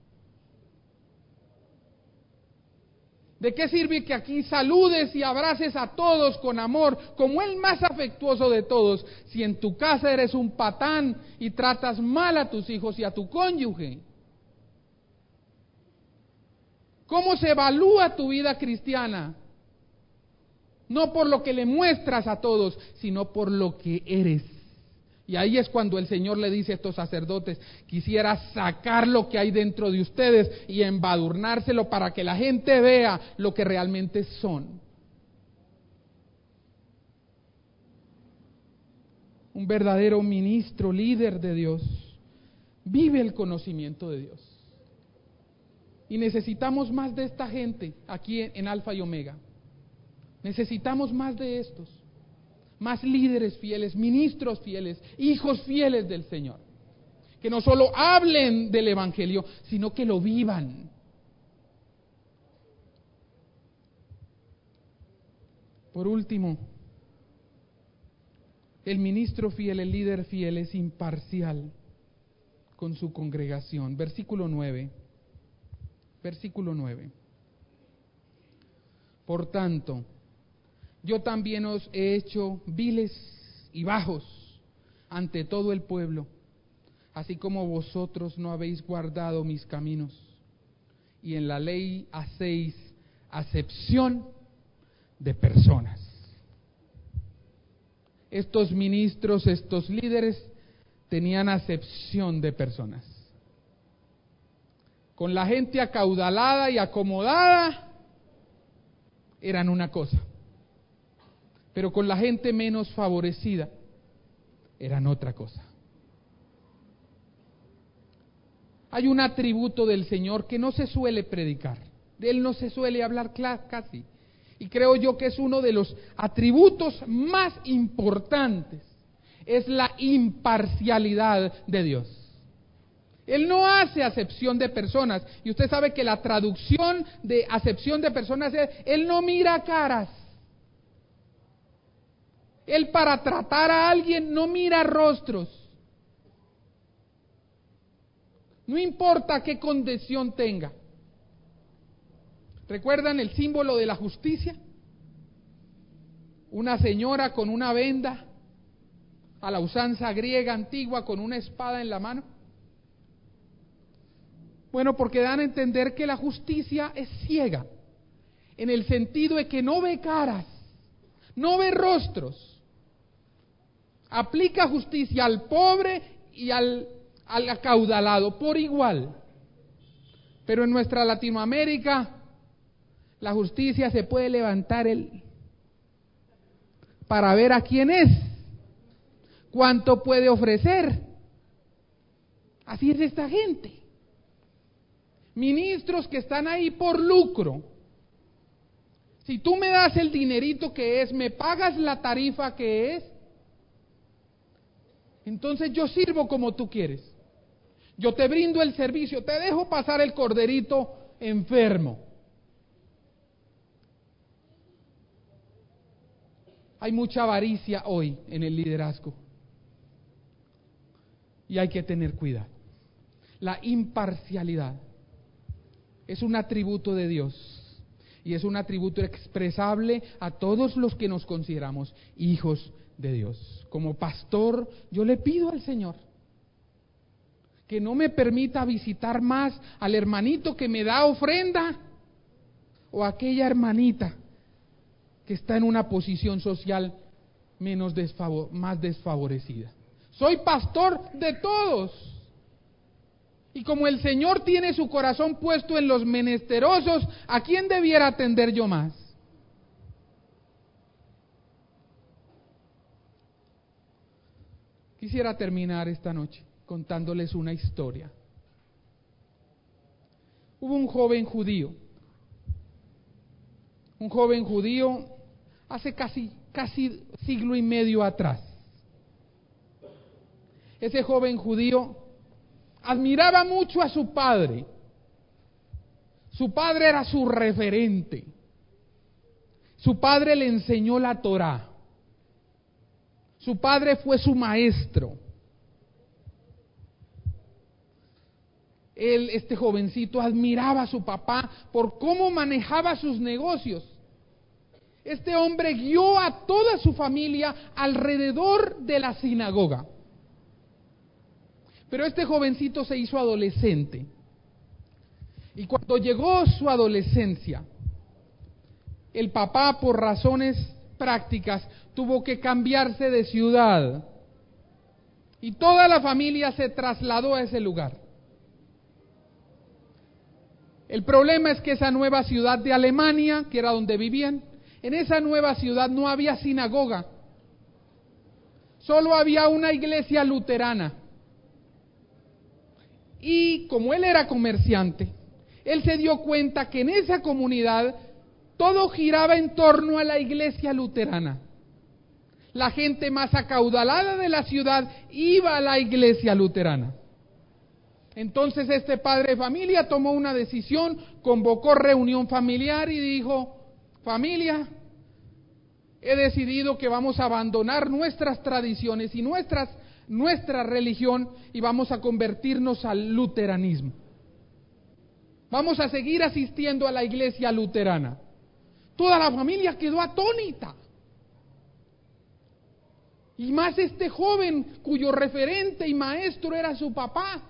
¿De qué sirve que aquí saludes y abraces a todos con amor, como el más afectuoso de todos, si en tu casa eres un patán y tratas mal a tus hijos y a tu cónyuge? ¿Cómo se evalúa tu vida cristiana? No por lo que le muestras a todos, sino por lo que eres. Y ahí es cuando el Señor le dice a estos sacerdotes: quisiera sacar lo que hay dentro de ustedes y embadurnárselo para que la gente vea lo que realmente son. Un verdadero ministro, líder de Dios, vive el conocimiento de Dios. Y necesitamos más de esta gente aquí en Alfa y Omega. Necesitamos más de estos. Más líderes fieles, ministros fieles, hijos fieles del Señor. Que no solo hablen del Evangelio, sino que lo vivan. Por último, el ministro fiel, el líder fiel es imparcial con su congregación. Versículo nueve. Versículo nueve. Por tanto, yo también os he hecho viles y bajos ante todo el pueblo, así como vosotros no habéis guardado mis caminos, y en la ley hacéis acepción de personas. Estos ministros, estos líderes, tenían acepción de personas. Con la gente acaudalada y acomodada, eran una cosa. Pero con la gente menos favorecida, eran otra cosa. Hay un atributo del Señor que no se suele predicar. De Él no se suele hablar casi. Y creo yo que es uno de los atributos más importantes. Es la imparcialidad de Dios. Él no hace acepción de personas. Y usted sabe que la traducción de acepción de personas es: Él no mira caras. Él, para tratar a alguien, no mira rostros. No importa qué condición tenga. ¿Recuerdan el símbolo de la justicia? Una señora con una venda, a la usanza griega antigua, con una espada en la mano. Bueno, porque dan a entender que la justicia es ciega, en el sentido de que no ve caras, no ve rostros. Aplica justicia al pobre y al, al acaudalado por igual. Pero en nuestra Latinoamérica, la justicia se puede levantar el, para ver a quién es, cuánto puede ofrecer. Así es esta gente. Ministros que están ahí por lucro. Si tú me das el dinerito que es, me pagas la tarifa que es, entonces yo sirvo como tú quieres. Yo te brindo el servicio, te dejo pasar el corderito enfermo. Hay mucha avaricia hoy en el liderazgo. Y hay que tener cuidado. La imparcialidad es un atributo de Dios. Y es un atributo expresable a todos los que nos consideramos hijos de Dios. Como pastor, yo le pido al Señor que no me permita visitar más al hermanito que me da ofrenda o a aquella hermanita que está en una posición social menos desfavor- más desfavorecida. Soy pastor de todos. Y como el Señor tiene su corazón puesto en los menesterosos, ¿a quién debiera atender yo más? Quisiera terminar esta noche contándoles una historia. Hubo un joven judío, un joven judío hace casi, casi siglo y medio atrás. Ese joven judío admiraba mucho a su padre. Su padre era su referente. Su padre le enseñó la Torá. Su padre fue su maestro. Él, este jovencito, admiraba a su papá por cómo manejaba sus negocios. Este hombre guió a toda su familia alrededor de la sinagoga. Pero este jovencito se hizo adolescente. Y cuando llegó su adolescencia, el papá, por razones prácticas, tuvo que cambiarse de ciudad. Y toda la familia se trasladó a ese lugar. El problema es que esa nueva ciudad de Alemania, que era donde vivían, en esa nueva ciudad no había sinagoga. Solo había una iglesia luterana. Y como él era comerciante, él se dio cuenta que en esa comunidad todo giraba en torno a la iglesia luterana. La gente más acaudalada de la ciudad iba a la iglesia luterana. Entonces este padre de familia tomó una decisión, convocó reunión familiar y dijo: familia, he decidido que vamos a abandonar nuestras tradiciones y nuestras, nuestra religión y vamos a convertirnos al luteranismo. Vamos a seguir asistiendo a la iglesia luterana. Toda la familia quedó atónita. Y más este joven cuyo referente y maestro era su papá.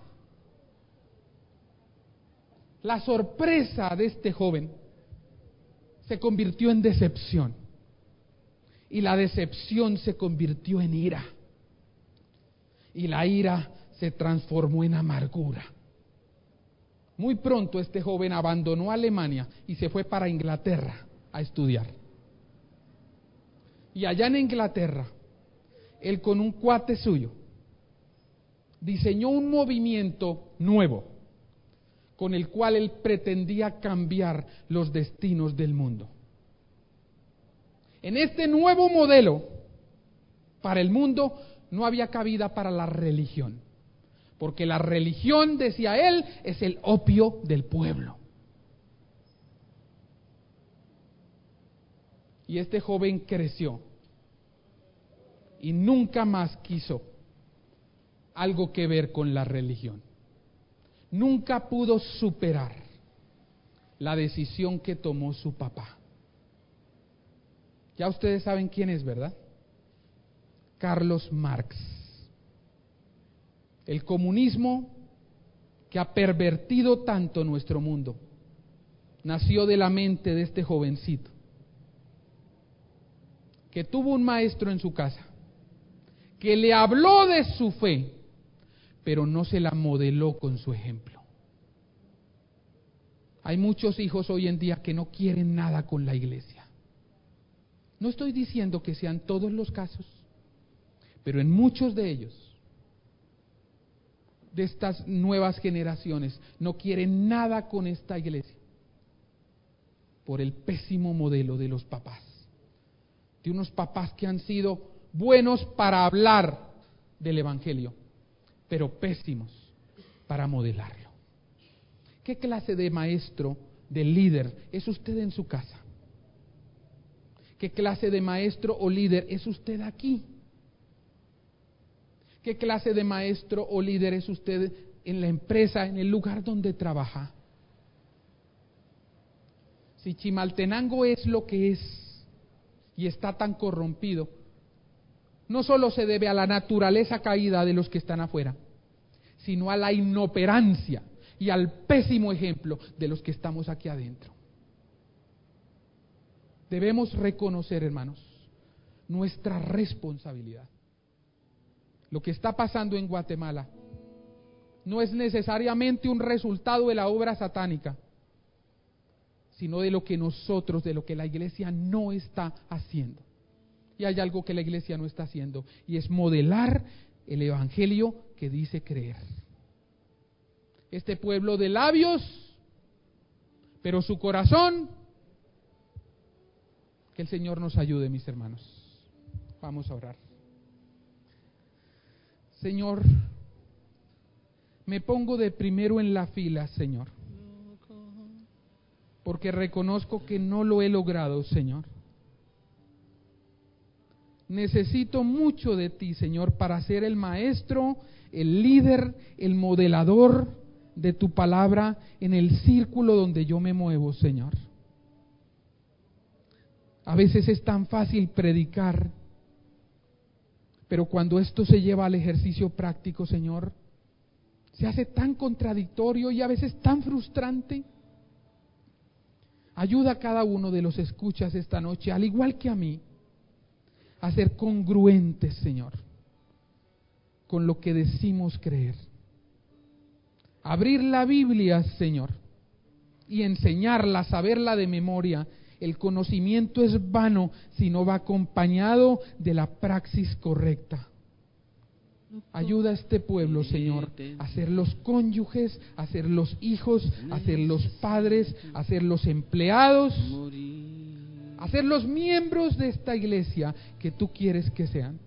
La sorpresa de este joven se convirtió en decepción. Y la decepción se convirtió en ira. Y la ira se transformó en amargura. Muy pronto este joven abandonó Alemania y se fue para Inglaterra a estudiar. Y allá en Inglaterra, él con un cuate suyo diseñó un movimiento nuevo con el cual él pretendía cambiar los destinos del mundo. En este nuevo modelo para el mundo no había cabida para la religión, porque la religión, decía él, es el opio del pueblo. Y este joven creció y nunca más quiso algo que ver con la religión. Nunca pudo superar la decisión que tomó su papá. Ya ustedes saben quién es, ¿verdad? Carlos Marx. El comunismo que ha pervertido tanto nuestro mundo nació de la mente de este jovencito, que tuvo un maestro en su casa, que le habló de su fe, pero no se la modeló con su ejemplo. Hay muchos hijos hoy en día que no quieren nada con la iglesia. No estoy diciendo que sean todos los casos, pero en muchos de ellos, de estas nuevas generaciones, no quieren nada con esta iglesia, por el pésimo modelo de los papás, de unos papás que han sido buenos para hablar del evangelio, pero pésimos para modelarlo. ¿Qué clase de maestro, de líder es usted en su casa? ¿Qué clase de maestro o líder es usted aquí? ¿Qué clase de maestro o líder es usted en la empresa, en el lugar donde trabaja? Si Chimaltenango es lo que es y está tan corrompido, no solo se debe a la naturaleza caída de los que están afuera, sino a la inoperancia y al pésimo ejemplo de los que estamos aquí adentro. Debemos reconocer, hermanos, nuestra responsabilidad. Lo que está pasando en Guatemala no es necesariamente un resultado de la obra satánica, sino de lo que nosotros, de lo que la iglesia no está haciendo. Y hay algo que la iglesia no está haciendo, y es modelar el evangelio que dice creer. Este pueblo de labios, pero su corazón, que el Señor nos ayude, mis hermanos. Vamos a orar. Señor, me pongo de primero en la fila, Señor, porque reconozco que no lo he logrado, Señor. Necesito mucho de ti, Señor, para ser el maestro, el líder, el modelador de tu palabra en el círculo donde yo me muevo, Señor. A veces es tan fácil predicar, pero cuando esto se lleva al ejercicio práctico, Señor, se hace tan contradictorio y a veces tan frustrante. Ayuda a cada uno de los escuchas esta noche, al igual que a mí, a ser congruentes, Señor, con lo que decimos creer. Abrir la Biblia, Señor, y enseñarla, saberla de memoria. El conocimiento es vano si no va acompañado de la praxis correcta. Ayuda a este pueblo, Señor, a ser los cónyuges, a ser los hijos, a ser los padres, a ser los empleados, a ser los miembros de esta iglesia que tú quieres que sean.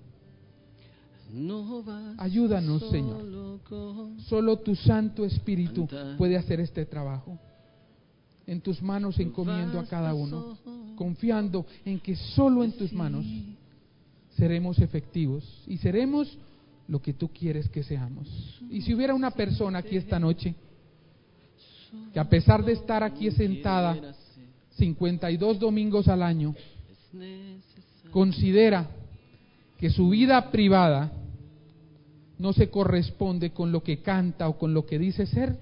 Ayúdanos, Señor. Solo tu Santo Espíritu puede hacer este trabajo. En tus manos encomiendo a cada uno, confiando en que solo en tus manos seremos efectivos y seremos lo que tú quieres que seamos. Y si hubiera una persona aquí esta noche que a pesar de estar aquí sentada cincuenta y dos domingos al año, considera que su vida privada no se corresponde con lo que canta o con lo que dice ser,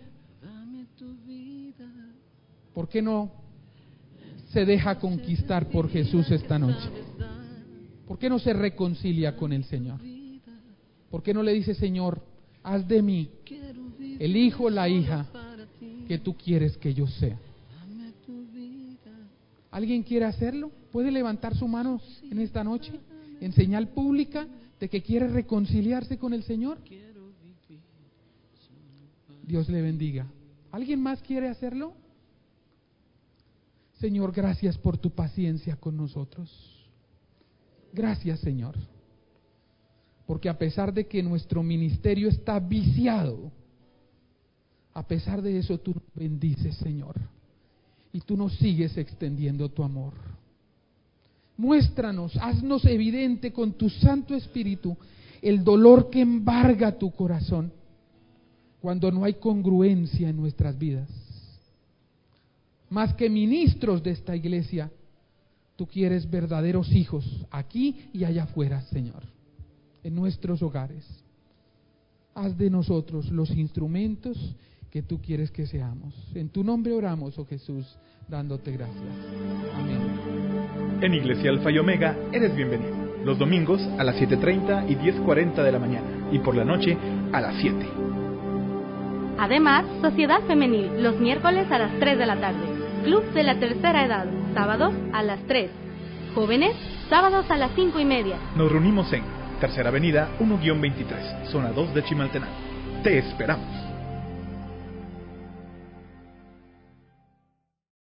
¿por qué no se deja conquistar por Jesús esta noche? ¿Por qué no se reconcilia con el Señor? ¿Por qué no le dice, Señor, haz de mí el hijo, la hija que tú quieres que yo sea? ¿Alguien quiere hacerlo? ¿Puede levantar su mano en esta noche en señal pública de que quiere reconciliarse con el Señor? Dios le bendiga. ¿Alguien más quiere hacerlo? Señor, gracias por tu paciencia con nosotros. Gracias, Señor, porque a pesar de que nuestro ministerio está viciado, a pesar de eso tú nos bendices, Señor, y tú nos sigues extendiendo tu amor. Muéstranos, haznos evidente con tu Santo Espíritu el dolor que embarga tu corazón cuando no hay congruencia en nuestras vidas. Más que ministros de esta iglesia, tú quieres verdaderos hijos aquí y allá afuera, Señor, en nuestros hogares. Haz de nosotros los instrumentos que tú quieres que seamos. En tu nombre oramos, oh Jesús, dándote gracias. Amén. En Iglesia Alfa y Omega eres bienvenido. Los domingos a las siete treinta y diez cuarenta de la mañana y por la noche a las siete. Además, Sociedad Femenil, los miércoles a las tres de la tarde. Club de la Tercera Edad, sábados a las tres. Jóvenes, sábados a las cinco y media. Nos reunimos en Tercera Avenida uno guión veintitrés, zona dos de Chimaltenango. Te esperamos.